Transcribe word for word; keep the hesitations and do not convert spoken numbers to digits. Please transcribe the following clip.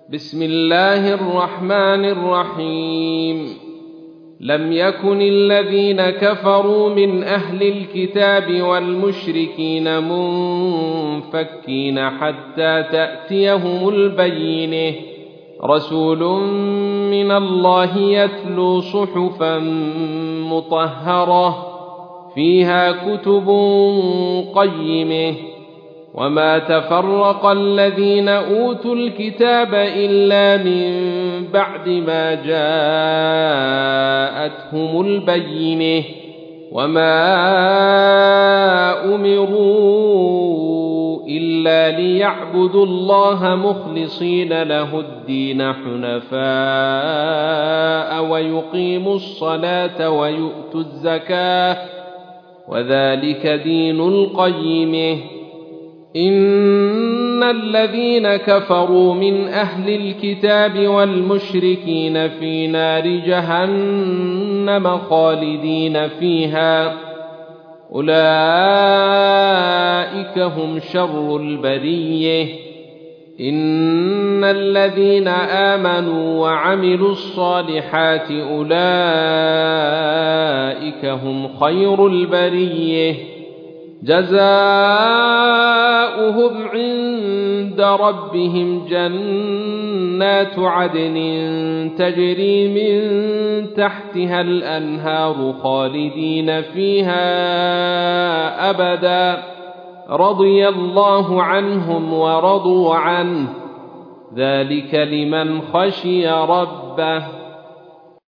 بسم الله الرحمن الرحيم لم يكن الذين كفروا من أهل الكتاب والمشركين منفكين حتى تأتيهم البينة رسول من الله يتلو صحفا مطهرة فيها كتب قيمة وما تفرق الذين أوتوا الكتاب إلا من بعد ما جاءتهم البينة وما أمروا إلا ليعبدوا الله مخلصين له الدين حنفاء ويقيموا الصلاة ويؤتوا الزكاة وذلك دين القيمة إن الذين كفروا من أهل الكتاب والمشركين في نار جهنم خالدين فيها أولئك هم شر البرية إن الذين آمنوا وعملوا الصالحات أولئك هم خير البرية جزاؤهم عند ربهم جنات عدن تجري من تحتها الأنهار خالدين فيها أبدا رضي الله عنهم ورضوا عنه ذلك لمن خشي ربه